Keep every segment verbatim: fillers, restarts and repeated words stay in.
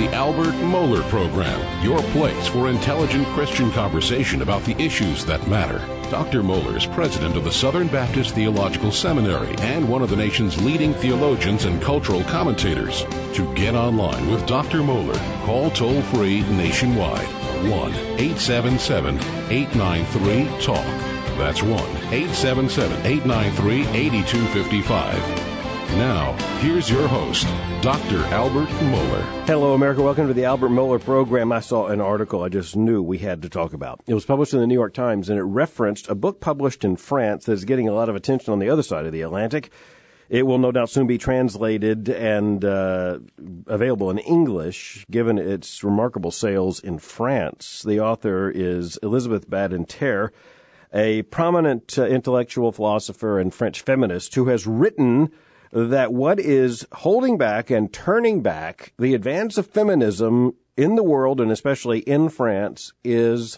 the Albert Mohler Program, your place for intelligent Christian conversation about the issues that matter. Doctor Mohler is president of the Southern Baptist Theological Seminary and one of the nation's leading theologians and cultural commentators. To get online with Doctor Mohler, call toll-free nationwide, one eight seven seven, eight nine three, talk. That's one eight seven seven, eight nine three, eight two five five. Now, here's your host, Doctor Albert Mohler. Hello, America. Welcome to the Albert Mohler Program. I saw an article I just knew we had to talk about. It was published in the New York Times, and it referenced a book published in France that is getting a lot of attention on the other side of the Atlantic. It will no doubt soon be translated and uh, available in English, given its remarkable sales in France. The author is Elizabeth Badinter, a prominent uh, intellectual philosopher and French feminist who has written that what is holding back and turning back the advance of feminism in the world, and especially in France, is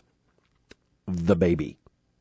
the baby.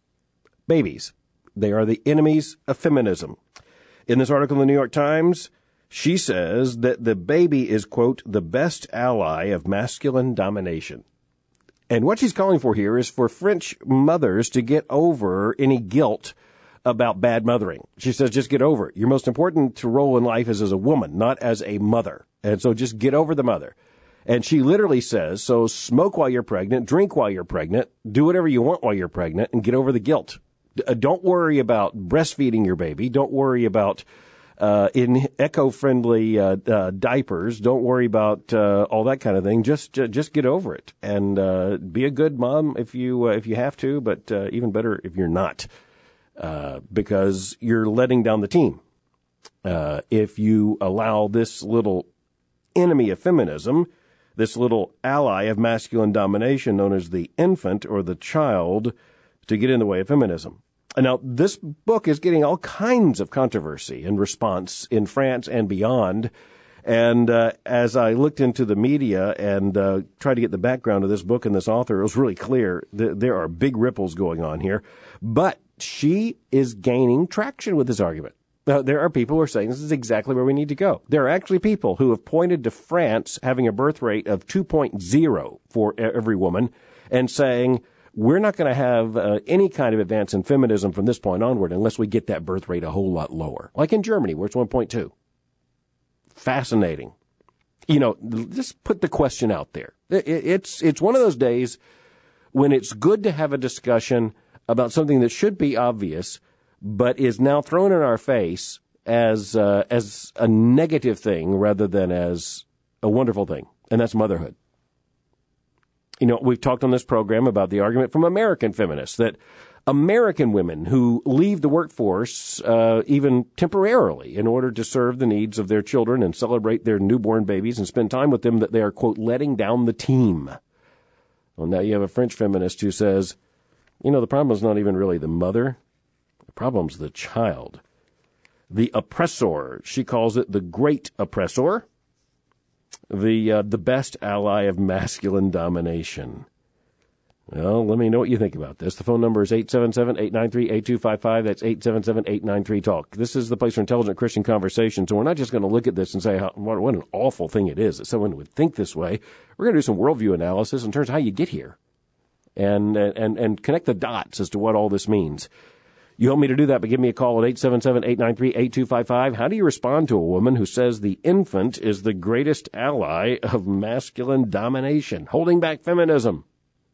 Babies. They are the enemies of feminism. In this article in the New York Times, she says that the baby is, quote, the best ally of masculine domination. And what she's calling for here is for French mothers to get over any guilt about bad mothering. She says, just get over it. Your most important role in life is as a woman, not as a mother. And so just get over the mother. And she literally says, so smoke while you're pregnant, drink while you're pregnant, do whatever you want while you're pregnant, and get over the guilt. Don't worry about breastfeeding your baby. Don't worry about uh, in eco-friendly uh, uh, diapers. Don't worry about uh, all that kind of thing. Just uh, just get over it and uh, be a good mom if you uh, if you have to, but uh, even better if you're not. Uh, because you're letting down the team. Uh, if you allow this little enemy of feminism, this little ally of masculine domination known as the infant or the child, to get in the way of feminism. And now, this book is getting all kinds of controversy and response in France and beyond. And uh, as I looked into the media and uh, tried to get the background of this book and this author, it was really clear that there are big ripples going on here. But she is gaining traction with this argument. Now, there are people who are saying this is exactly where we need to go. There are actually people who have pointed to France having a birth rate of two point oh for every woman and saying, we're not going to have uh, any kind of advance in feminism from this point onward unless we get that birth rate a whole lot lower. Like in Germany, where it's one point two. Fascinating. You know, just put the question out there. It's, it's one of those days when it's good to have a discussion about something that should be obvious, but is now thrown in our face as uh, as a negative thing rather than as a wonderful thing, and that's motherhood. You know, we've talked on this program about the argument from American feminists that American women who leave the workforce uh, even temporarily in order to serve the needs of their children and celebrate their newborn babies and spend time with them, that they are, quote, letting down the team. Well, now you have a French feminist who says, you know, the problem is not even really the mother. The problem's the child. The oppressor, she calls it the great oppressor, the uh, the best ally of masculine domination. Well, let me know what you think about this. The phone number is eight seven seven, eight nine three, eight two five five. That's eight seven seven, eight nine three, talk. This is the place for intelligent Christian conversation, so we're not just going to look at this and say how, what, what an awful thing it is that someone would think this way. We're going to do some worldview analysis in terms of how you get here. And, and, and connect the dots as to what all this means. You want me to do that, but give me a call at eight seven seven, eight nine three, eight two five five. How do you respond to a woman who says the infant is the greatest ally of masculine domination, holding back feminism?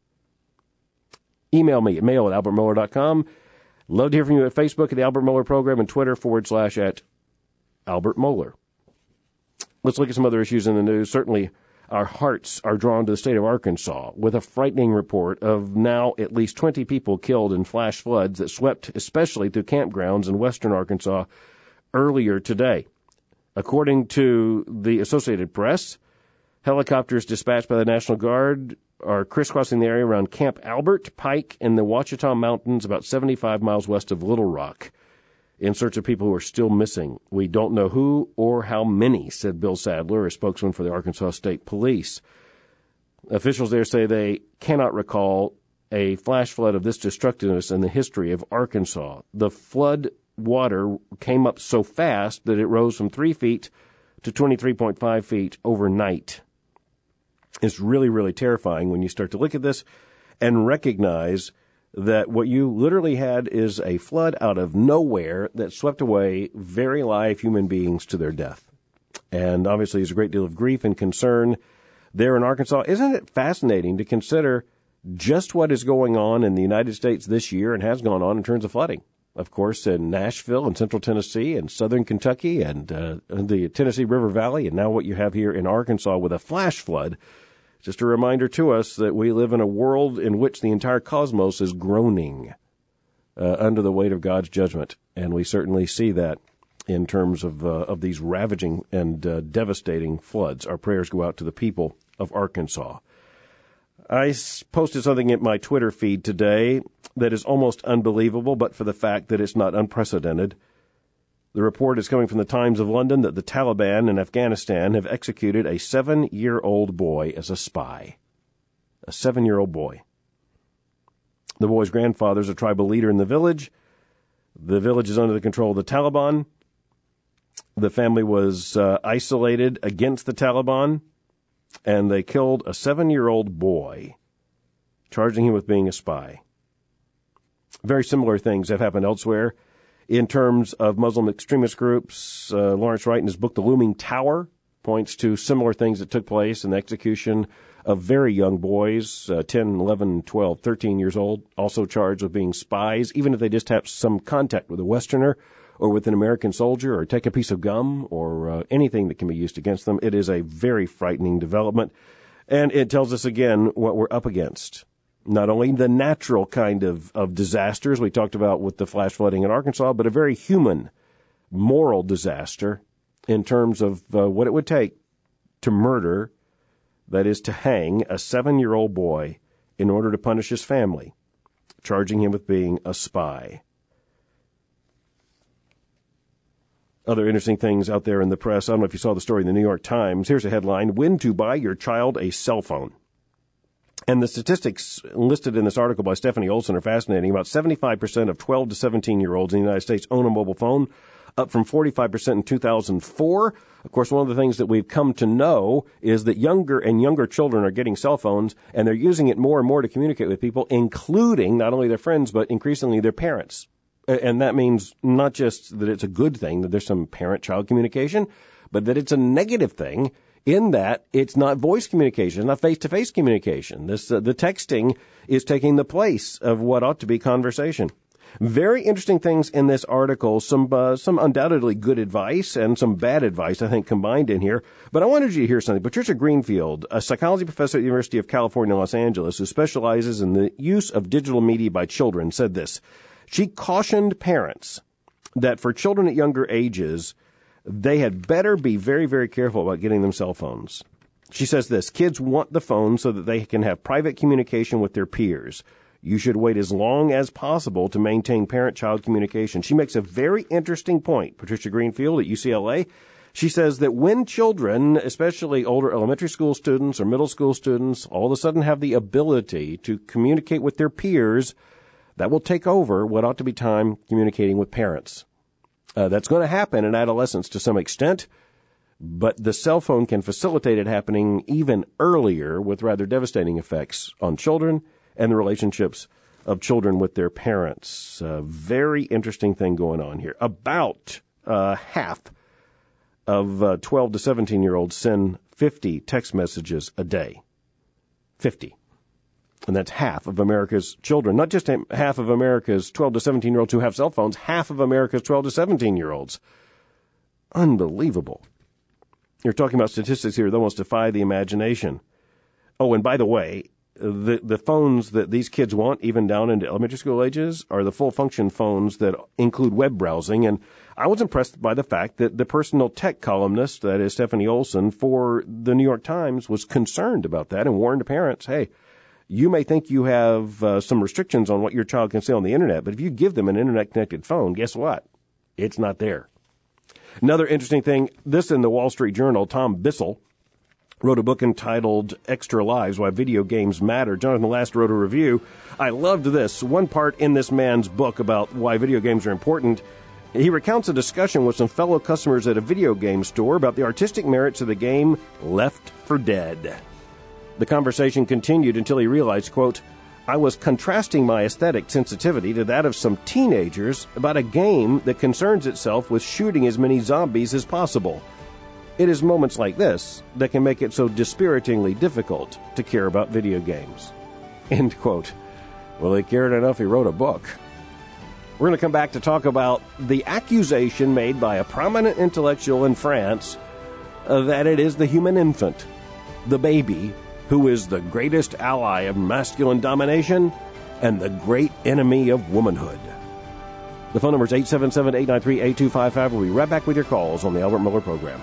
Email me at mail at albert mohler dot com. Love to hear from you at Facebook at the Albert Mohler Program and Twitter forward slash at Albert Mohler. Let's look at some other issues in the news. Certainly, our hearts are drawn to the state of Arkansas with a frightening report of now at least twenty people killed in flash floods that swept especially through campgrounds in western Arkansas earlier today. According to the Associated Press, helicopters dispatched by the National Guard are crisscrossing the area around Camp Albert Pike in the Ouachita Mountains, about seventy-five miles west of Little Rock, in search of people who are still missing. We don't know who or how many, said Bill Sadler, a spokesman for the Arkansas State Police. Officials there say they cannot recall a flash flood of this destructiveness in the history of Arkansas. The flood water came up so fast that it rose from three feet to twenty-three point five feet overnight. It's really, really terrifying when you start to look at this and recognize that what you literally had is a flood out of nowhere that swept away very live human beings to their death. And obviously there's a great deal of grief and concern there in Arkansas. Isn't it fascinating to consider just what is going on in the United States this year and has gone on in terms of flooding? Of course, in Nashville and Central Tennessee and Southern Kentucky and uh, the Tennessee River Valley, and now what you have here in Arkansas with a flash flood. Just a reminder to us that we live in a world in which the entire cosmos is groaning uh, under the weight of God's judgment, and we certainly see that in terms of uh, of these ravaging and uh, devastating floods. Our prayers go out to the people of Arkansas. I posted something in my Twitter feed today that is almost unbelievable, but for the fact that it's not unprecedented. The report is coming from the Times of London that the Taliban in Afghanistan have executed a seven-year-old boy as a spy. A seven-year-old boy. The boy's grandfather is a tribal leader in the village. The village is under the control of the Taliban. The family was uh, isolated against the Taliban, and they killed a seven-year-old boy, charging him with being a spy. Very similar things have happened elsewhere. In terms of Muslim extremist groups, uh, Lawrence Wright in his book, The Looming Tower, points to similar things that took place in the execution of very young boys, uh, ten, eleven, twelve, thirteen years old, also charged with being spies, even if they just have some contact with a Westerner or with an American soldier or take a piece of gum or uh, anything that can be used against them. It is a very frightening development, and it tells us again what we're up against. Not only the natural kind of, of disasters we talked about with the flash flooding in Arkansas, but a very human, moral disaster in terms of uh, what it would take to murder, that is, to hang a seven-year-old boy in order to punish his family, charging him with being a spy. Other interesting things out there in the press. I don't know if you saw the story in the New York Times. Here's a headline: When to buy your child a cell phone. And the statistics listed in this article by Stephanie Olson are fascinating. About seventy-five percent of twelve to seventeen-year-olds in the United States own a mobile phone, up from forty-five percent in two thousand four. Of course, one of the things that we've come to know is that younger and younger children are getting cell phones, and they're using it more and more to communicate with people, including not only their friends, but increasingly their parents. And that means not just that it's a good thing, that there's some parent-child communication, but that it's a negative thing in that it's not voice communication, not face-to-face communication. This uh, the texting is taking the place of what ought to be conversation. Very interesting things in this article, some uh, some undoubtedly good advice and some bad advice, I think, combined in here. But I wanted you to hear something. Patricia Greenfield, a psychology professor at the University of California, Los Angeles, who specializes in the use of digital media by children, said this. She cautioned parents that for children at younger ages, they had better be very, very careful about getting them cell phones. She says this: kids want the phone so that they can have private communication with their peers. You should wait as long as possible to maintain parent-child communication. She makes a very interesting point, Patricia Greenfield at U C L A. She says that when children, especially older elementary school students or middle school students, all of a sudden have the ability to communicate with their peers, that will take over what ought to be time communicating with parents. Uh, that's going to happen in adolescence to some extent, but the cell phone can facilitate it happening even earlier with rather devastating effects on children and the relationships of children with their parents. Uh, very interesting thing going on here. About uh, half of uh, twelve to seventeen-year-olds send fifty text messages a day. fifty. And that's half of America's children, not just half of America's twelve to seventeen-year-olds who have cell phones, half of America's twelve to seventeen-year-olds. Unbelievable. You're talking about statistics here that almost defy the imagination. Oh, and by the way, the the phones that these kids want, even down into elementary school ages, are the full-function phones that include web browsing. And I was impressed by the fact that the personal tech columnist, that is Stephanie Olson, for the New York Times, was concerned about that and warned parents, hey, you may think you have uh, some restrictions on what your child can say on the Internet, but if you give them an Internet-connected phone, guess what? It's not there. Another interesting thing, this in the Wall Street Journal, Tom Bissell wrote a book entitled Extra Lives, Why Video Games Matter. Jonathan Last wrote a review. I loved this. One part in this man's book about why video games are important, he recounts a discussion with some fellow customers at a video game store about the artistic merits of the game Left four Dead. The conversation continued until he realized, quote, I was contrasting my aesthetic sensitivity to that of some teenagers about a game that concerns itself with shooting as many zombies as possible. It is moments like this that can make it so dispiritingly difficult to care about video games. End quote. Well, he cared enough he wrote a book. We're going to come back to talk about the accusation made by a prominent intellectual in France uh, that it is the human infant, the baby, who is the greatest ally of masculine domination and the great enemy of womanhood. The phone number is eight seven seven, eight nine three, eight two five five. We'll be right back with your calls on the Albert Miller Program.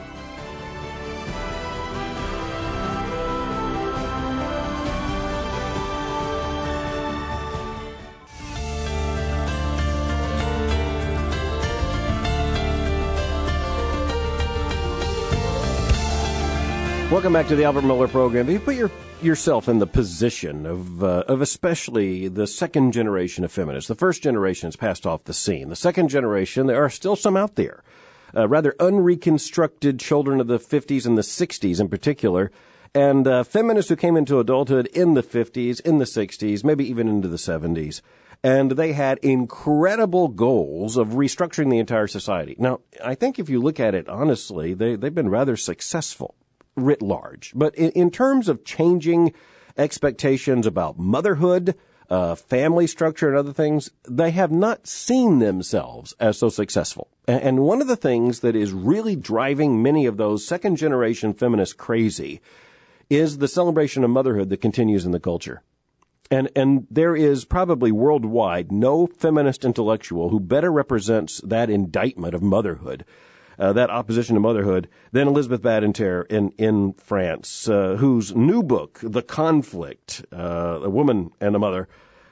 Welcome back to the Albert Miller Program. You put your, yourself in the position of uh, of especially the second generation of feminists. The first generation has passed off the scene. The second generation, there are still some out there, uh, rather unreconstructed children of the fifties and the sixties in particular, and uh, feminists who came into adulthood in the fifties, in the sixties, maybe even into the seventies. And they had incredible goals of restructuring the entire society. Now, I think if you look at it honestly, they, they've been rather successful writ large. But in, in terms of changing expectations about motherhood, uh, family structure, and other things, they have not seen themselves as so successful. And, and one of the things that is really driving many of those second-generation feminists crazy is the celebration of motherhood that continues in the culture. And and there is probably worldwide no feminist intellectual who better represents that indictment of motherhood, Uh, that opposition to motherhood, than Elizabeth Badinter in, in France, uh, whose new book, The Conflict, uh, A Woman and a Mother,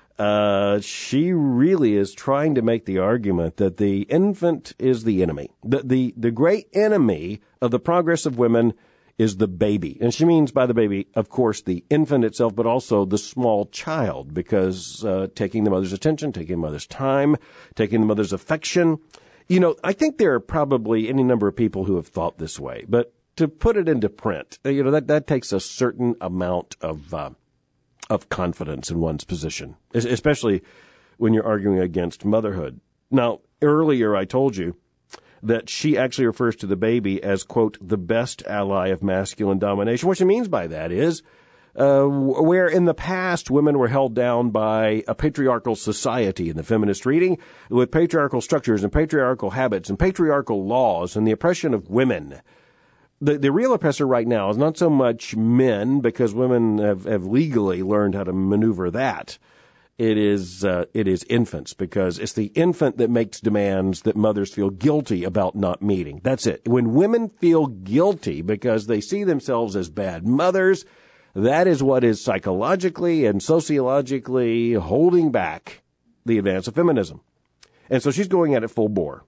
uh, she really is trying to make the argument that the infant is the enemy. The, the, the great enemy of the progress of women is the baby. And she means by the baby, of course, the infant itself, but also the small child, because uh, taking the mother's attention, taking the mother's time, taking the mother's affection. You know, I think there are probably any number of people who have thought this way, but to put it into print, you know, that, that takes a certain amount of uh, of confidence in one's position, especially when you're arguing against motherhood. Now, earlier I told you that she actually refers to the baby as, quote, the best ally of masculine domination. What she means by that is, Uh, where in the past women were held down by a patriarchal society in the feminist reading with patriarchal structures and patriarchal habits and patriarchal laws and the oppression of women. The, the real oppressor right now is not so much men, because women have, have legally learned how to maneuver that. It is, uh, it is infants, because it's the infant that makes demands that mothers feel guilty about not meeting. That's it. When women feel guilty because they see themselves as bad mothers, that is what is psychologically and sociologically holding back the advance of feminism. And so she's going at it full bore.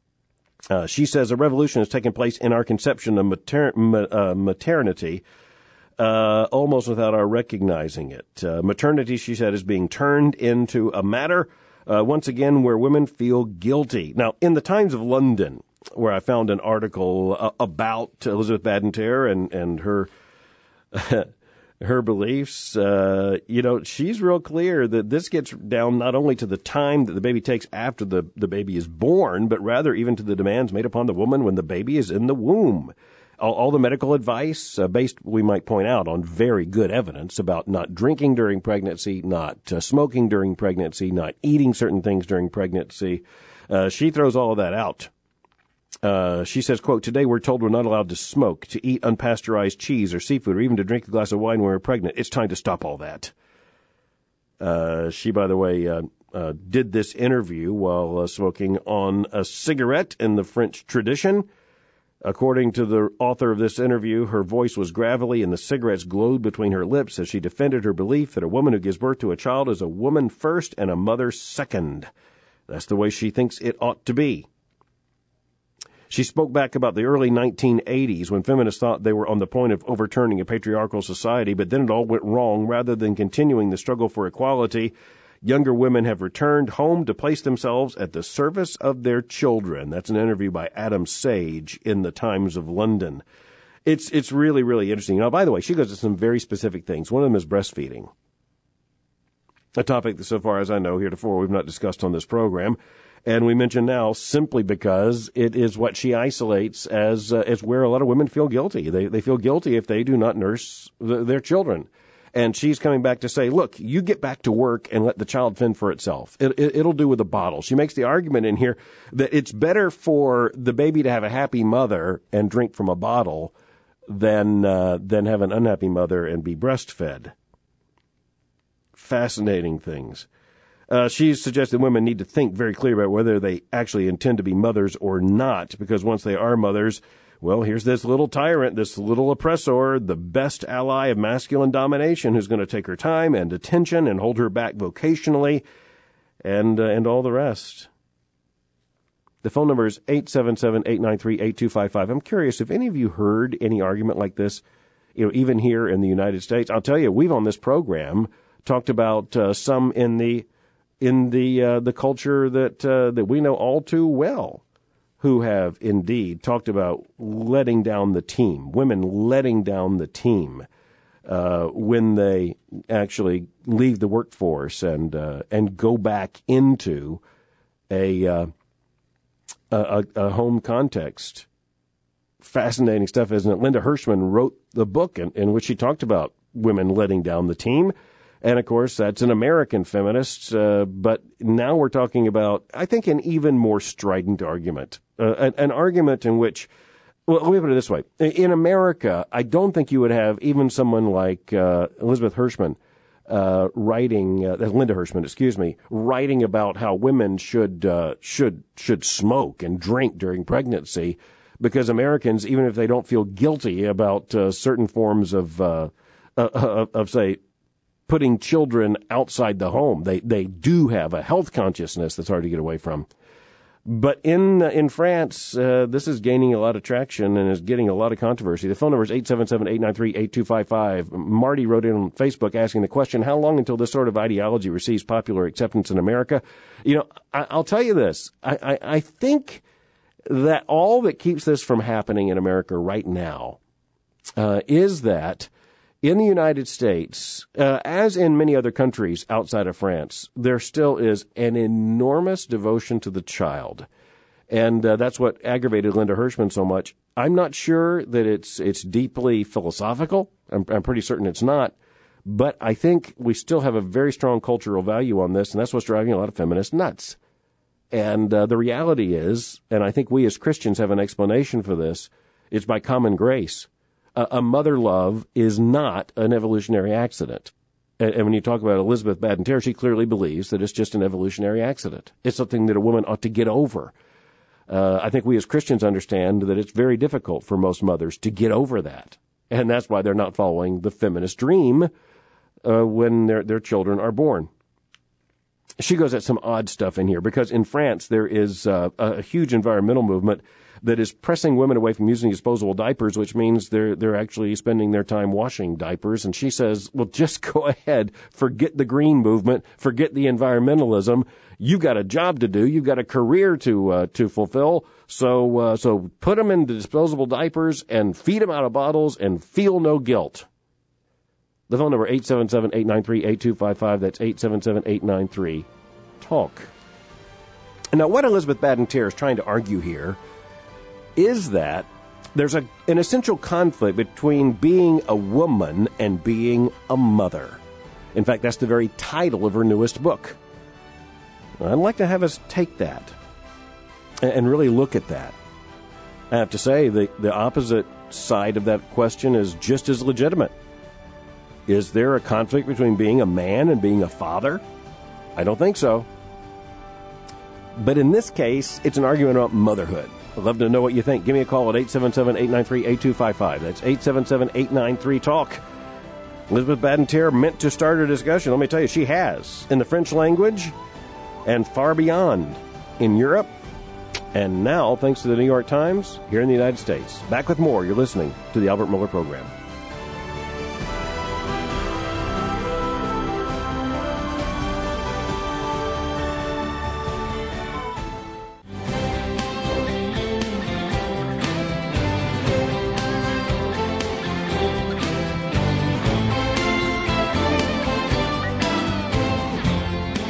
Uh, she says a revolution has taken place in our conception of mater- ma- uh, maternity, uh, almost without our recognizing it. Uh, maternity, she said, is being turned into a matter, uh, once again, where women feel guilty. Now, in the Times of London, where I found an article uh, about Elizabeth Badinter and, and her her beliefs, uh, you know, she's real clear that this gets down not only to the time that the baby takes after the, the baby is born, but rather even to the demands made upon the woman when the baby is in the womb. All, all the medical advice, uh, based, we might point out, on very good evidence about not drinking during pregnancy, not uh, smoking during pregnancy, not eating certain things during pregnancy. Uh, she throws all of that out. Uh, she says, quote, today we're told we're not allowed to smoke, to eat unpasteurized cheese or seafood, or even to drink a glass of wine when we're pregnant. It's time to stop all that. Uh, she, by the way, uh, uh, did this interview while uh, smoking on a cigarette in the French tradition. According to the author of this interview, her voice was gravelly and the cigarettes glowed between her lips as she defended her belief that a woman who gives birth to a child is a woman first and a mother second. That's the way she thinks it ought to be. She spoke back about the early nineteen eighties when feminists thought they were on the point of overturning a patriarchal society, but then it all went wrong. Rather than continuing the struggle for equality, younger women have returned home to place themselves at the service of their children. That's an interview by Adam Sage in the Times of London. it's it's really, really interesting. Now, by the way, she goes to some very specific things. One of them is breastfeeding, a topic that, so far as I know, heretofore we've not discussed on this program. And we mention now simply because it is what she isolates as uh, as where a lot of women feel guilty. They they feel guilty if they do not nurse the, their children. And she's coming back to say, look, you get back to work and let the child fend for itself. It, it, it'll do with a bottle. She makes the argument in here that it's better for the baby to have a happy mother and drink from a bottle than uh, than have an unhappy mother and be breastfed. Fascinating things. Uh, she suggests that women need to think very clear about whether they actually intend to be mothers or not, because once they are mothers, well, here's this little tyrant, this little oppressor, the best ally of masculine domination, who's going to take her time and attention and hold her back vocationally, and uh, and all the rest. The phone number is eight seven seven, eight nine three, eight two five five. I'm curious if any of you heard any argument like this, you know, even here in the United States. I'll tell you, we've on this program talked about uh, some in the in the uh, the culture that uh, that we know all too well, who have indeed talked about letting down the team, women letting down the team uh, when they actually leave the workforce and uh, and go back into a, uh, a a home context. Fascinating stuff, isn't it? Linda Hirschman wrote the book in, in which she talked about women letting down the team. And, of course, that's an American feminist, uh, but now we're talking about, I think, an even more strident argument, uh, an, an argument in which, well, let me put it this way. In America, I don't think you would have even someone like uh, Elizabeth Hirschman uh, writing, uh, Linda Hirschman, excuse me, writing about how women should uh, should should smoke and drink during pregnancy, because Americans, even if they don't feel guilty about uh, certain forms of, uh, of, of, say, putting children outside the home, They they do have a health consciousness that's hard to get away from. But in uh, in France, uh, this is gaining a lot of traction and is getting a lot of controversy. The phone number is eight seven seven, eight nine three, eight two five five. Marty wrote in on Facebook asking the question, how long until this sort of ideology receives popular acceptance in America? You know, I, I'll tell you this. I, I, I think that all that keeps this from happening in America right now uh, is that in the United States, uh, as in many other countries outside of France, there still is an enormous devotion to the child. And uh, that's what aggravated Linda Hirschman so much. I'm not sure that it's it's deeply philosophical. I'm, I'm pretty certain it's not. But I think we still have a very strong cultural value on this, and that's what's driving a lot of feminists nuts. And uh, the reality is, and I think we as Christians have an explanation for this, it's by common grace. A mother love is not an evolutionary accident. And when you talk about Elizabeth Badinter, she clearly believes that it's just an evolutionary accident. It's something that a woman ought to get over. Uh, I think we as Christians understand that it's very difficult for most mothers to get over that. And that's why they're not following the feminist dream uh, when their their children are born. She goes at some odd stuff in here, because in France there is uh, a huge environmental movement that is pressing women away from using disposable diapers, which means they're they're actually spending their time washing diapers. And she says, well, just go ahead, forget the green movement, forget the environmentalism. You've got a job to do, you've got a career to uh, to fulfill. So uh, so put them into disposable diapers and feed them out of bottles and feel no guilt. The phone number eight seven seven, eight nine three, eight two five five. That's eight seven seven, eight nine three, talk. Now, what Elizabeth Badinter is trying to argue here is that there's a, an essential conflict between being a woman and being a mother. In fact, that's the very title of her newest book. I'd like to have us take that and, and really look at that. I have to say, the, the opposite side of that question is just as legitimate. Is there a conflict between being a man and being a father? I don't think so. But in this case, it's an argument about motherhood. I'd love to know what you think. Give me a call at eight seven seven, eight nine three, eight two five five. That's eight seven seven, eight nine three, talk. Elizabeth Badinter meant to start a discussion. Let me tell you, she has. In the French language and far beyond. In Europe. And now, thanks to the New York Times, here in the United States. Back with more. You're listening to the Albert Mohler Program.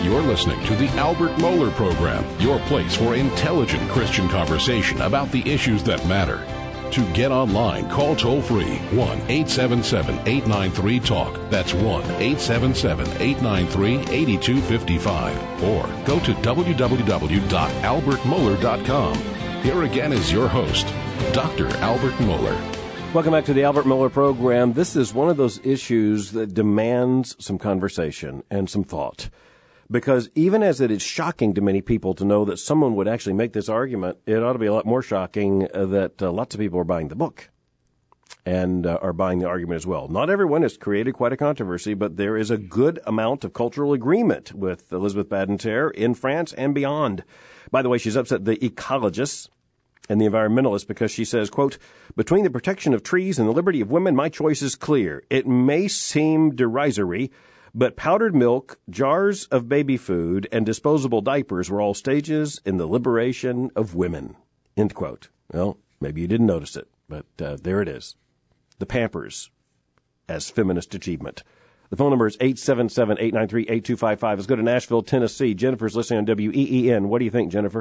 You're listening to the Albert Mohler Program, your place for intelligent Christian conversation about the issues that matter. To get online, call toll-free one eight seven seven, eight nine three, TALK. That's one eight seven seven, eight nine three, eight two five five. Or go to w w w dot albert mohler dot com. Here again is your host, Doctor Albert Mohler. Welcome back to the Albert Mohler Program. This is one of those issues that demands some conversation and some thought. Because even as it is shocking to many people to know that someone would actually make this argument, it ought to be a lot more shocking uh, that uh, lots of people are buying the book and uh, are buying the argument as well. Not everyone has created quite a controversy, but there is a good amount of cultural agreement with Elizabeth Badinter in France and beyond. By the way, she's upset the ecologists and the environmentalists because she says, quote, "Between the protection of trees and the liberty of women, my choice is clear. It may seem derisory, but powdered milk, jars of baby food, and disposable diapers were all stages in the liberation of women." End quote. Well, maybe you didn't notice it, but uh, there it is. The Pampers as feminist achievement. The phone number is eight seven seven, eight nine three, eight two five five. Let's go to Nashville, Tennessee. Jennifer's listening on W E E N. What do you think, Jennifer?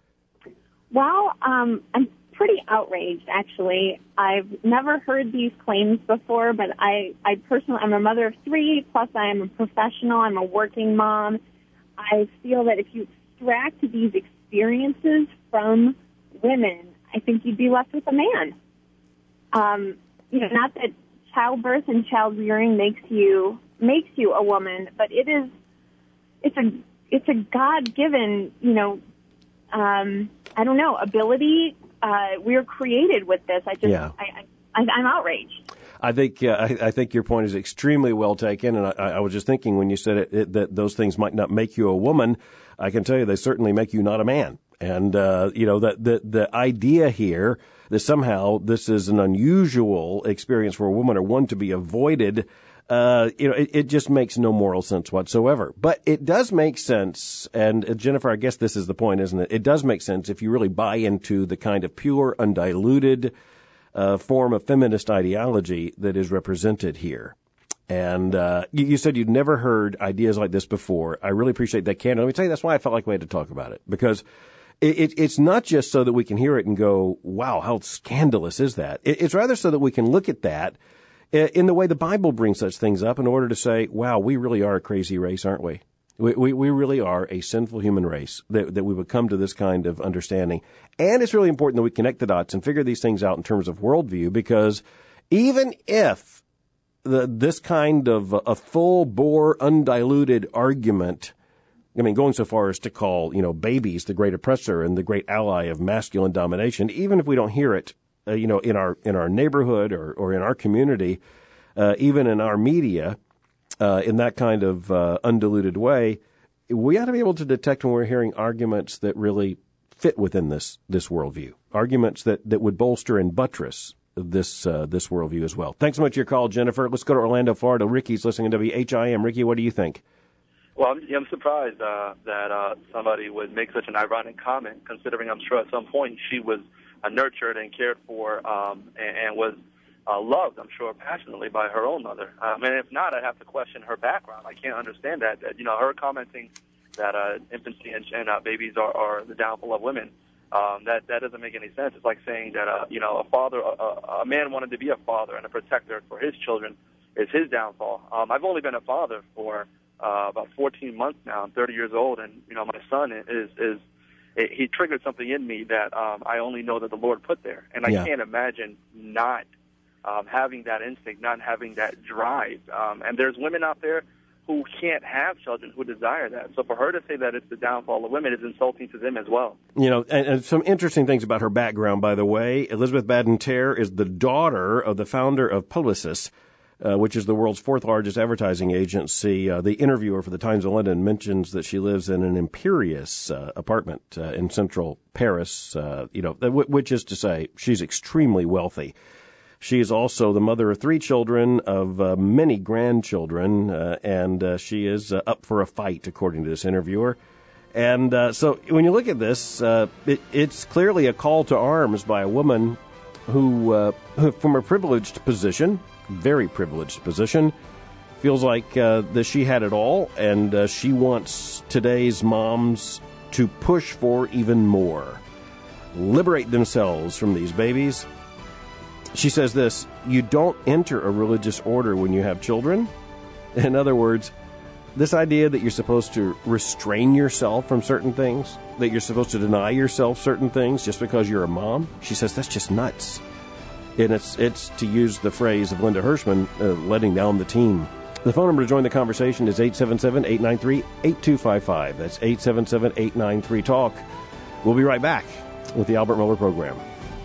Well, um, I'm pretty outraged, actually. I've never heard these claims before, but I, I personally, I'm a mother of three, plus I am a professional, I'm a working mom. I feel that if you extract these experiences from women, I think you'd be left with a man. Um, you know, not that childbirth and child rearing makes you makes you a woman, but it is it's a it's a God-given, you know, um, I don't know, ability. Uh, we are created with this. I just, yeah. I, I, I'm outraged. I think uh, I, I think your point is extremely well taken, and I, I was just thinking when you said it, it, that those things might not make you a woman. I can tell you they certainly make you not a man. And uh, you know that the the idea here that somehow this is an unusual experience for a woman or one to be avoided. Uh, you know, it, it just makes no moral sense whatsoever. But it does make sense, and uh, Jennifer, I guess this is the point, isn't it? It does make sense if you really buy into the kind of pure, undiluted uh, form of feminist ideology that is represented here. And uh, you, you said you'd never heard ideas like this before. I really appreciate that, Ken. Let me tell you, that's why I felt like we had to talk about it, because it, it, it's not just so that we can hear it and go, wow, how scandalous is that? It, it's rather so that we can look at that in the way the Bible brings such things up in order to say, wow, we really are a crazy race, aren't we? We, we, we really are a sinful human race, that, that we would come to this kind of understanding. And it's really important that we connect the dots and figure these things out in terms of worldview, because even if the, this kind of a full-bore, undiluted argument, I mean, going so far as to call, you know, babies the great oppressor and the great ally of masculine domination, even if we don't hear it, Uh, you know, in our in our neighborhood or, or in our community, uh, even in our media, uh, in that kind of uh, undiluted way, we ought to be able to detect when we're hearing arguments that really fit within this this worldview, arguments that, that would bolster and buttress this uh, this worldview as well. Thanks so much for your call, Jennifer. Let's go to Orlando, Florida. Ricky's listening to W H I M. Ricky, what do you think? Well, I'm, I'm surprised uh, that uh, somebody would make such an ironic comment, considering I'm sure at some point she was uh, nurtured and cared for um, and, and was uh, loved, I'm sure, passionately by her own mother. Um, and if not, I'd have to question her background. I can't understand that. that you know, her commenting that uh, infancy and, and uh, babies are, are the downfall of women, um, that, that doesn't make any sense. It's like saying that, uh, you know, a father, a, a man wanted to be a father and a protector for his children is his downfall. Um, I've only been a father for Uh, about fourteen months now. I'm thirty years old, and you know my son is is it, he triggered something in me that um, I only know that the Lord put there, and I yeah. can't imagine not um, having that instinct, not having that drive. Um, and there's women out there who can't have children who desire that. So for her to say that it's the downfall of women is insulting to them as well. You know, and, and some interesting things about her background, by the way. Elizabeth Badinter is the daughter of the founder of Publicis, Uh, which is the world's fourth largest advertising agency. Uh, the interviewer for the Times of London mentions that she lives in an imperious uh, apartment uh, in central Paris, uh, you know, w- which is to say she's extremely wealthy. She is also the mother of three children, of uh, many grandchildren, uh, and uh, she is uh, up for a fight, according to this interviewer. And uh, so when you look at this, uh, it, it's clearly a call to arms by a woman who, uh, who from a privileged position, very privileged position, feels like uh, that she had it all, and uh, she wants today's moms to push for even more. Liberate themselves from these babies. She says this: you don't enter a religious order when you have children. In other words, this idea that you're supposed to restrain yourself from certain things, that you're supposed to deny yourself certain things just because you're a mom, she says that's just nuts. And it's, it's to use the phrase of Linda Hirschman, uh, letting down the team. The phone number to join the conversation is eight seven seven, eight nine three, eight two five five. That's eight seven seven, eight nine three, talk. We'll be right back with the Albert Mohler Program.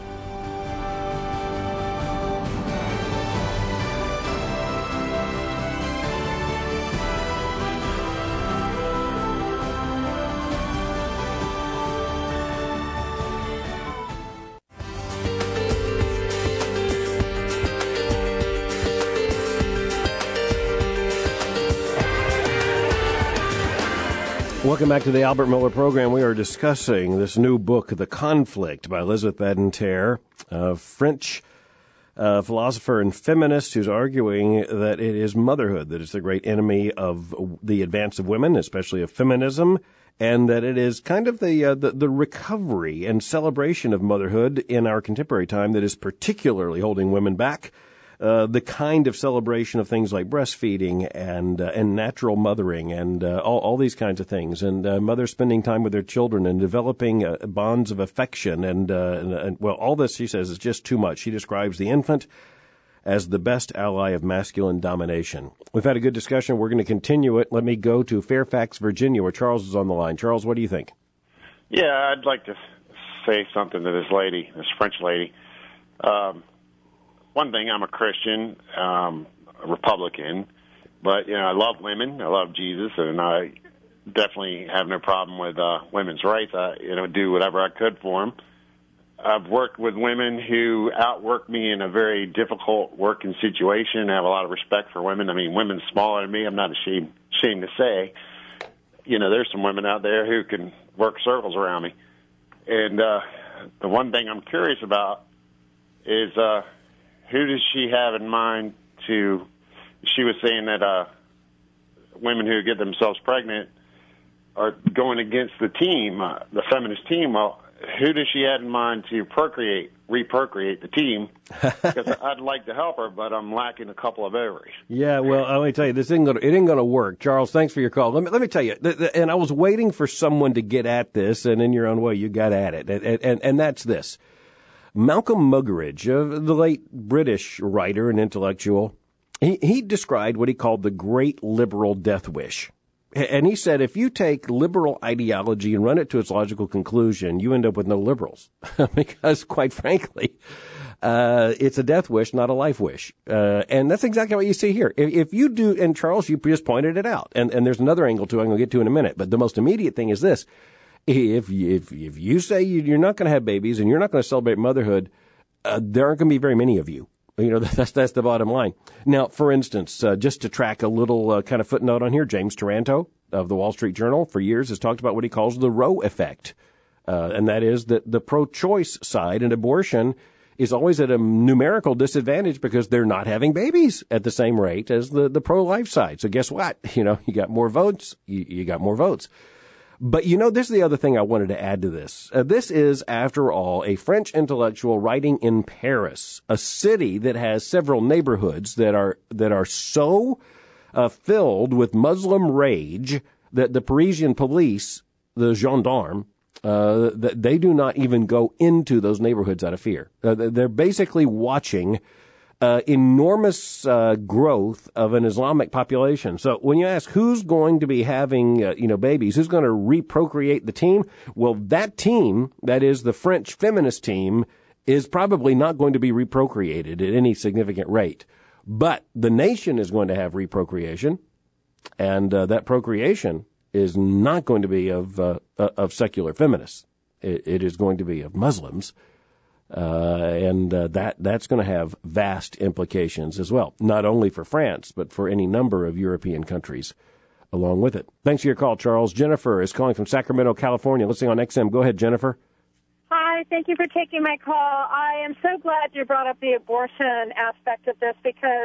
Welcome back to the Albert Mohler Program. We are discussing this new book, The Conflict, by Elizabeth Badinter, a French uh, philosopher and feminist who's arguing that it is motherhood that is the great enemy of the advance of women, especially of feminism, and that it is kind of the, uh, the the recovery and celebration of motherhood in our contemporary time that is particularly holding women back. Uh, the kind of celebration of things like breastfeeding and uh, and natural mothering and uh, all, all these kinds of things, and uh, mothers spending time with their children and developing uh, bonds of affection and, uh, and, and well, all this, she says, is just too much. She describes the infant as the best ally of masculine domination. We've had a good discussion. We're going to continue it. Let me go to Fairfax, Virginia, where Charles is on the line. Charles, what do you think? Yeah, I'd like to say something to this lady, this French lady. Um, One thing, I'm a Christian, um, a Republican, but, you know, I love women. I love Jesus, and I definitely have no problem with uh, women's rights. I, you know, do whatever I could for them. I've worked with women who outwork me in a very difficult working situation. I have a lot of respect for women. I mean, women smaller than me, I'm not ashamed, ashamed to say. You know, there's some women out there who can work circles around me. And uh, the one thing I'm curious about is... Uh, Who does she have in mind to, she was saying that uh, women who get themselves pregnant are going against the team, uh, the feminist team. Well, who does she have in mind to procreate, reprocreate the team? Because I'd like to help her, but I'm lacking a couple of ovaries. Yeah, well, let me tell you, this isn't gonna, it ain't going to work. Charles, thanks for your call. Let me, let me tell you, the, the, and I was waiting for someone to get at this, and in your own way, you got at it. And, and, and that's this. Malcolm Muggeridge, uh, the late British writer and intellectual, he, he described what he called the great liberal death wish. And he said, if you take liberal ideology and run it to its logical conclusion, you end up with no liberals. Because, quite frankly, uh, it's a death wish, not a life wish. Uh, and that's exactly what you see here. If, if you do, and Charles, you just pointed it out, and, and there's another angle to it I'm going to get to in a minute, but the most immediate thing is this. If if if you say you're not going to have babies and you're not going to celebrate motherhood, uh, there aren't going to be very many of you. You know, that's that's the bottom line. Now, for instance, uh, just to track a little uh, kind of footnote on here, James Taranto of the Wall Street Journal for years has talked about what he calls the Roe effect, uh, and that is that the pro-choice side and abortion is always at a numerical disadvantage because they're not having babies at the same rate as the the pro-life side. So guess what? You know, you got more votes. You, you got more votes. But, you know, this is the other thing I wanted to add to this. Uh, this is, after all, a French intellectual writing in Paris, a city that has several neighborhoods that are that are so uh, filled with Muslim rage that the Parisian police, the gendarmes, uh, that they do not even go into those neighborhoods out of fear. Uh, they're basically watching Uh, enormous uh, growth of an Islamic population. So when you ask who's going to be having, uh, you know, babies, who's going to reprocreate the team, well, that team, that is the French feminist team, is probably not going to be reprocreated at any significant rate. But the nation is going to have reprocreation, and uh, that procreation is not going to be of uh, of secular feminists. It, it is going to be of Muslims. Uh, and uh, that that's going to have vast implications as well, not only for France, but for any number of European countries along with it. Thanks for your call, Charles. Jennifer is calling from Sacramento, California, listening on X M. Go ahead, Jennifer. Hi, thank you for taking my call. I am so glad you brought up the abortion aspect of this because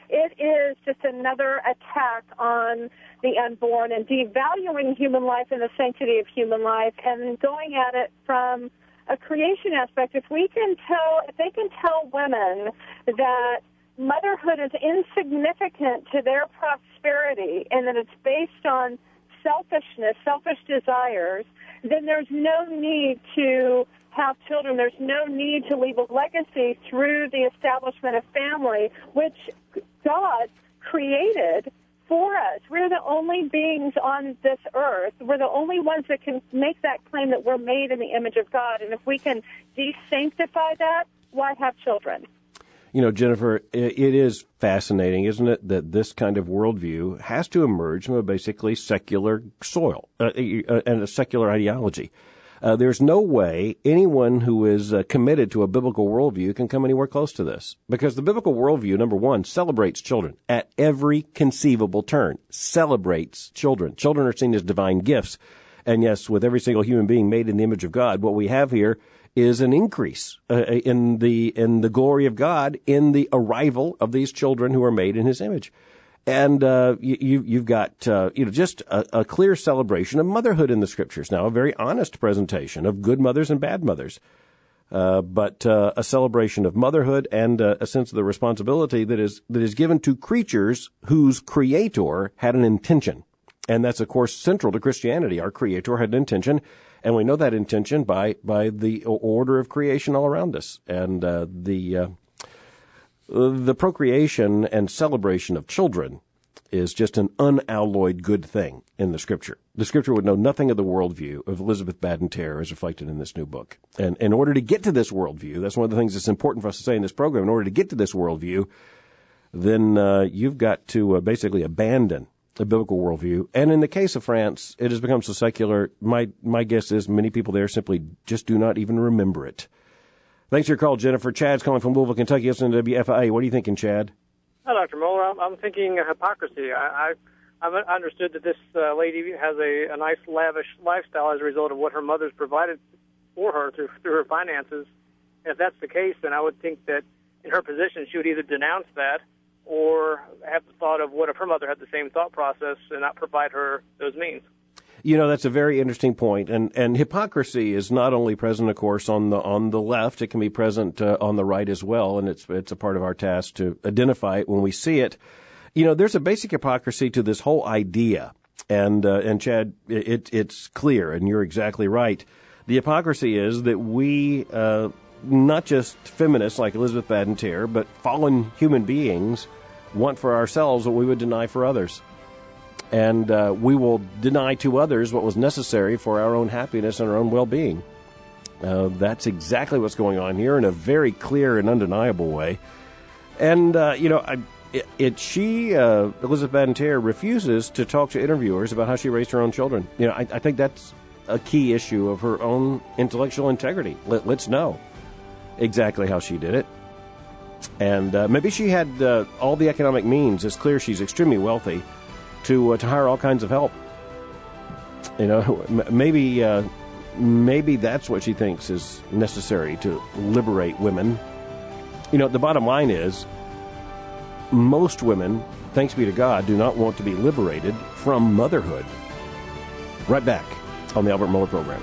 it is just another attack on the unborn and devaluing human life and the sanctity of human life and going at it from a creation aspect. If we can tell, if they can tell women that motherhood is insignificant to their prosperity and that it's based on selfishness, selfish desires, then there's no need to have children. There's no need to leave a legacy through the establishment of family, which God created for us. We're the only beings on this earth. We're the only ones that can make that claim that we're made in the image of God. And if we can de-sanctify that, why have children? You know, Jennifer, it is fascinating, isn't it, that this kind of worldview has to emerge from a basically secular soil uh, and a secular ideology. Uh, there's no way anyone who is uh, committed to a biblical worldview can come anywhere close to this. Because the biblical worldview, number one, celebrates children at every conceivable turn. Celebrates children. Children are seen as divine gifts. And yes, with every single human being made in the image of God, what we have here is an increase uh, in the in the glory of God in the arrival of these children who are made in His image. And uh, you, you've got uh, you know just a, a clear celebration of motherhood in the Scriptures. Now, a very honest presentation of good mothers and bad mothers, uh, but uh, a celebration of motherhood and uh, a sense of the responsibility that is that is given to creatures whose Creator had an intention. And that's, of course, central to Christianity. Our Creator had an intention, and we know that intention by by the order of creation all around us. And uh, the uh, the procreation and celebration of children is just an unalloyed good thing in the Scripture. The Scripture would know nothing of the worldview of Elizabeth Badinter as reflected in this new book. And in order to get to this worldview, that's one of the things that's important for us to say in this program, in order to get to this worldview, then uh, you've got to uh, basically abandon a biblical worldview. And in the case of France, it has become so secular, my my guess is many people there simply just do not even remember it. Thanks for your call, Jennifer. Chad's calling from Louisville, Kentucky. Listening to W F I A. What are you thinking, Chad? Hi, Doctor Moeller. I'm, I'm thinking hypocrisy. I, I, I've understood that this uh, lady has a, a nice, lavish lifestyle as a result of what her mother's provided for her through, through her finances. And if that's the case, then I would think that in her position, she would either denounce that or have the thought of what if her mother had the same thought process and not provide her those means. You know, that's a very interesting point. And, and hypocrisy is not only present, of course, on the on the left. It can be present uh, on the right as well. And it's it's a part of our task to identify it when we see it. You know, there's a basic hypocrisy to this whole idea. And, uh, and Chad, it, it's clear, and you're exactly right. The hypocrisy is that we, uh, not just feminists like Elizabeth Badinter, but fallen human beings want for ourselves what we would deny for others. And uh, we will deny to others what was necessary for our own happiness and our own well-being. Uh, that's exactly what's going on here in a very clear and undeniable way. And, uh, you know, I, it, it she, uh, Elizabeth Badinter, refuses to talk to interviewers about how she raised her own children. You know, I, I think that's a key issue of her own intellectual integrity. Let, let's know exactly how she did it. And uh, maybe she had uh, all the economic means. It's clear she's extremely wealthy to uh, to hire all kinds of help. You know, m- maybe uh, maybe that's what she thinks is necessary to liberate women. You know, the bottom line is most women, thanks be to God, do not want to be liberated from motherhood. Right back on the Albert Mohler Program.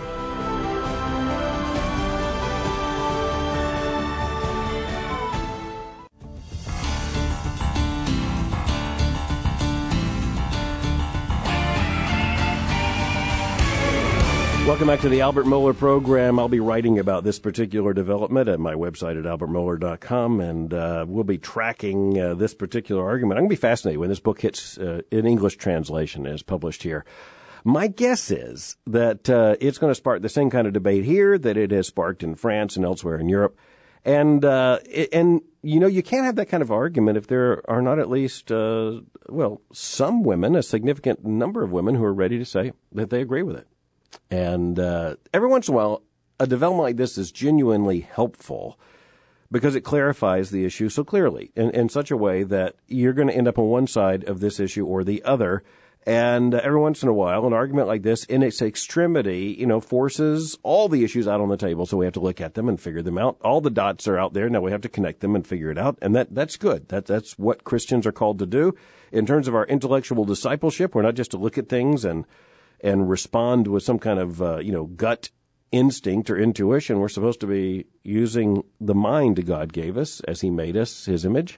Welcome back to the Albert Mohler Program. I'll be writing about this particular development at my website at albert mohler dot com, and uh, we'll be tracking uh, this particular argument. I'm going to be fascinated when this book hits uh, in English translation and is published here. My guess is that uh, it's going to spark the same kind of debate here that it has sparked in France and elsewhere in Europe. And, uh, and you know, you can't have that kind of argument if there are not at least, uh, well, some women, a significant number of women who are ready to say that they agree with it. And uh, every once in a while, a development like this is genuinely helpful because it clarifies the issue so clearly in, in such a way that you're going to end up on one side of this issue or the other, And uh, every once in a while, an argument like this, in its extremity, you know, forces all the issues out on the table. So we have to look at them and figure them out. All the dots are out there. Now we have to connect them and figure it out. And that that's good. That that's what Christians are called to do. In terms of our intellectual discipleship, we're not just to look at things and and respond with some kind of uh, you know gut instinct or intuition. We're supposed to be using the mind God gave us as He made us, His image,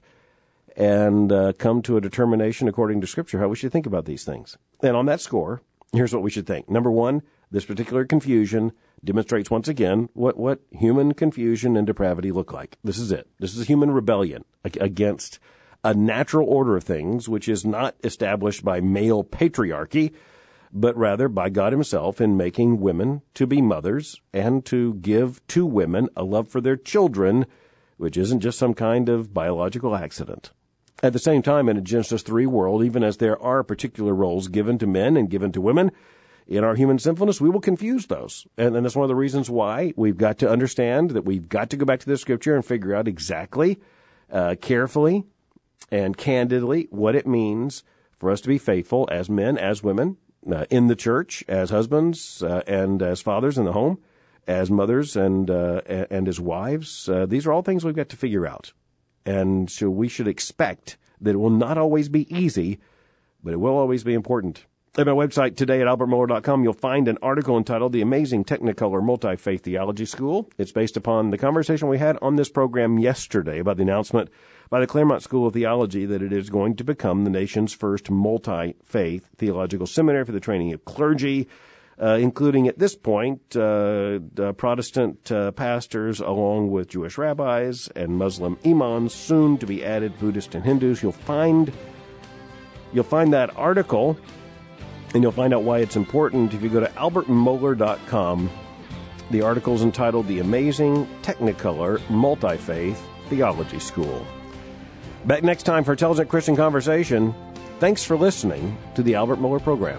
and uh, come to a determination according to Scripture how we should think about these things. And on that score, here's what we should think. Number one, this particular confusion demonstrates once again what, what human confusion and depravity look like. This is it. This is human rebellion against a natural order of things, which is not established by male patriarchy, but rather by God Himself in making women to be mothers and to give to women a love for their children, which isn't just some kind of biological accident. At the same time, in a Genesis three world, even as there are particular roles given to men and given to women, in our human sinfulness, we will confuse those. And, and that's one of the reasons why we've got to understand that we've got to go back to the Scripture and figure out exactly, uh, carefully and candidly what it means for us to be faithful as men, as women, uh, in the church, as husbands uh, and as fathers in the home, as mothers and uh, and as wives. Uh, these are all things we've got to figure out. And so we should expect that it will not always be easy, but it will always be important. At my website today at albert mohler dot com, you'll find an article entitled The Amazing Technicolor Multi-Faith Theology School. It's based upon the conversation we had on this program yesterday about the announcement by the Claremont School of Theology that it is going to become the nation's first multi-faith theological seminary for the training of clergy, uh, including at this point uh, uh, Protestant uh, pastors along with Jewish rabbis and Muslim imams, soon to be added Buddhist and Hindus. You'll find you'll find that article, and you'll find out why it's important if you go to albert mohler dot com. The article is entitled The Amazing Technicolor Multi-Faith Theology School. Back next time for Intelligent Christian Conversation. Thanks for listening to the Albert Mohler Program.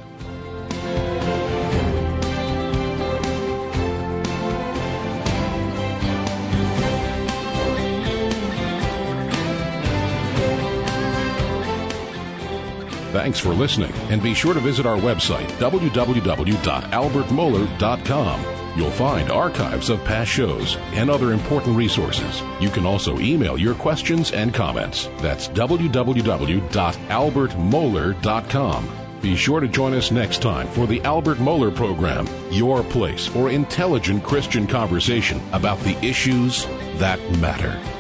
Thanks for listening, and be sure to visit our website, w w w dot albert mohler dot com. You'll find archives of past shows and other important resources. You can also email your questions and comments. That's w w w dot albert mohler dot com. Be sure to join us next time for the Albert Mohler Program, your place for intelligent Christian conversation about the issues that matter.